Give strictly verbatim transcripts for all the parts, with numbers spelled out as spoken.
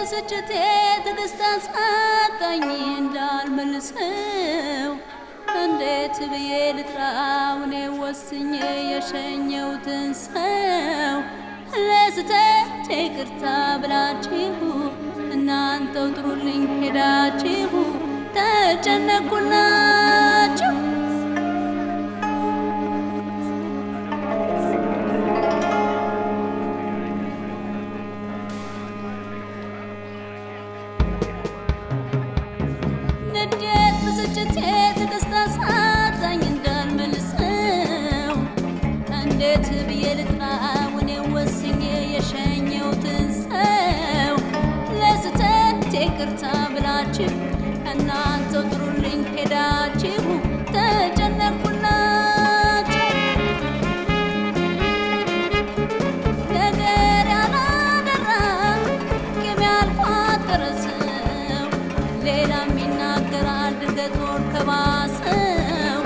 ብስጭቴ ትዕግስት አሳጣኝ እንዳልመልሰው እንዴት ብዬ ልጥራው እኔ ወስኜ የሸኘሁትን ሰው ለስተት ይቅርታ ብላችሁ እናንተው ጥሩልኝ ሄዳችሁ ተጨነቁላችሁ ንዴት ብስጭቴ ትዕግስት አሳጣኝ እንዳልመልሰው እንዴት ብዬ ልጥራው እኔ ወስኜ የሸኘሁትን ሰው ለስተት ይቅርታ ብላችሁ እናንተው ጥሩልኝ ሄዳችሁ ተጨነቁላችሁ ነገር ያላደራ ቂም ያልቋጠረ ሰው ሌላም ይናገራል ድንገት ሆድ ከባሰው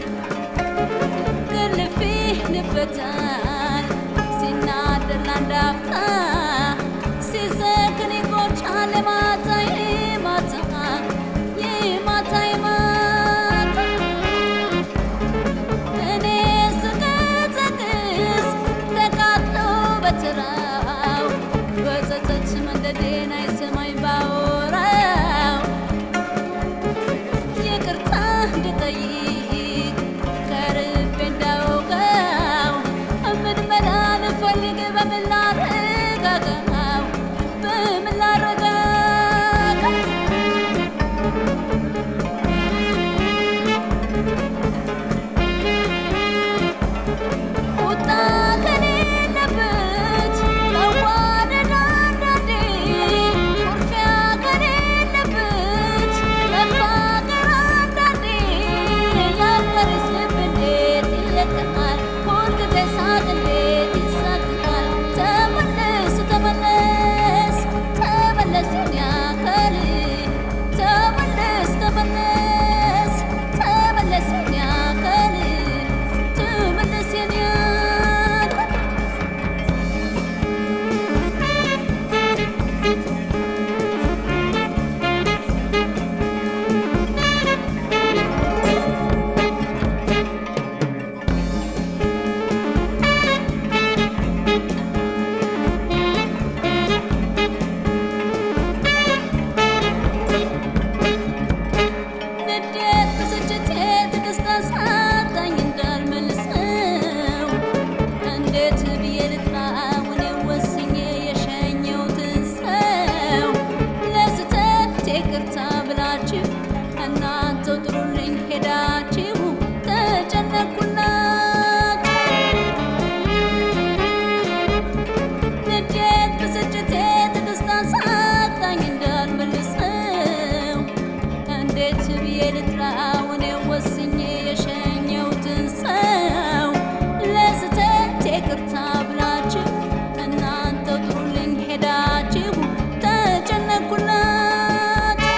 ግልፍ ይልበታል ሲናደር ለአንድ አፍታ ሲዘክን ይቆጫል የማታ የማታ የማታ የማታ እኔ ስቀዘቅዝ ተቃጥሎ በተራው በጸጸት መንገዴን አይሰማኝ ባወራው ይቅርታ እንድጠይቅ ከርቤ እንዳውቀው ምን መላ ልፈልግ በምን ላረጋጋው በምን ላረጋጋው ቁጣ ከሌለበት መዋደድ አንዳንዴ ኩርፊያ ከሌለበት መፋቀር አንዳንዴ ያፈረስ ልብ እንዴት ይለቀቃል ሁልጊዜ ሳቅ እንዴት ይሳቅቃል ተመለስ ተመለስ ተመለስ የኔ አካል ተመለስ ተመለስ ተመለስ የኔ አካል ተመለስ የኔ አካል ንዴት ብስጭቴ ትዕግስት አሳጣኝ እንዳልመልሰው እንዴት ብዬ ልጥራው እኔ ወስኜ የሸኘሁትን ሰው ለስተት ይቅርታ ብላችሁ እናንተው ጥሩልኝ ሄዳችሁ ተጨነቁላችሁ ንዴት ብስጭቴ ትዕግስት አሳጣኝ እንዳልመልሰው እንዴት ብዬ ልጥራው እኔ ወስኜ የሸኘሁትን ሰው ለስተት ይቅርታ ብላችሁ እናንተው ጥሩልኝ ሄዳችሁ ተጨነቁላችሁ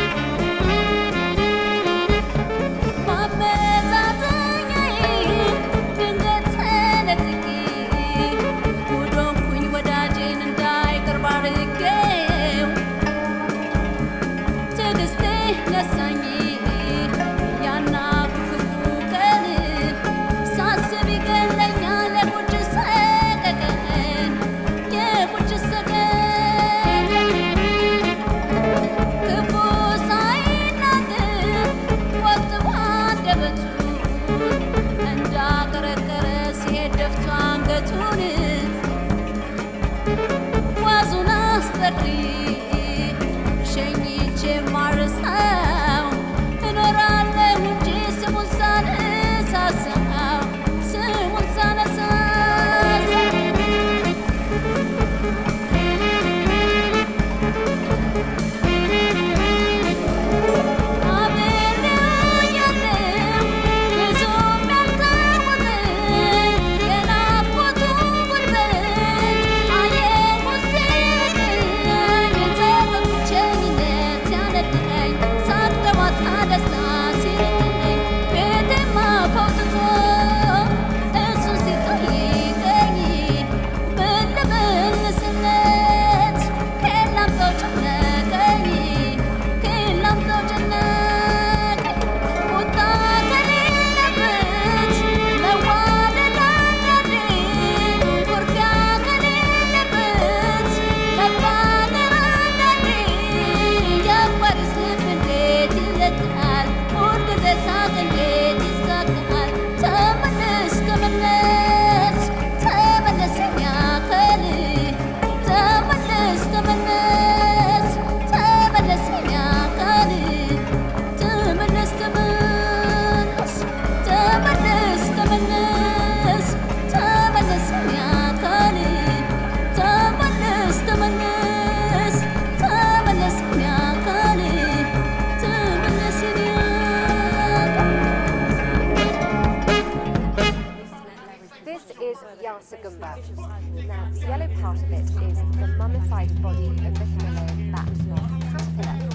ማመዛዘኛዬ ድንገት ተነጥቄ ጉድ ሆንኩኝ ወዳጄን እንዳይቀርብ አድርጌው ትዕግስቴ ነሳኝ ያናቁ ክፉ ቀን ሳስብ ይገለኛል የቁጭት ሰቀቀን የቁጭት ሰቀቀን ክፉ ሳይናገር ቆጥቦ አንደበቱን እንዳቀረቀረ ሲሄድ ደፍቶ አንገቱን ዋዙን አስጠሪ ሸኝቼ ማርሳው እኖራለሁ እንጂ ስሙን ሳነሳሳው ስሙን ሳነሳሳው አብሬው ያለው ብዙም ያልታወቀኝ የናፍቆቱ Now, the yellow part of it is the mummified body of the Himalayan bat moth caterpillar.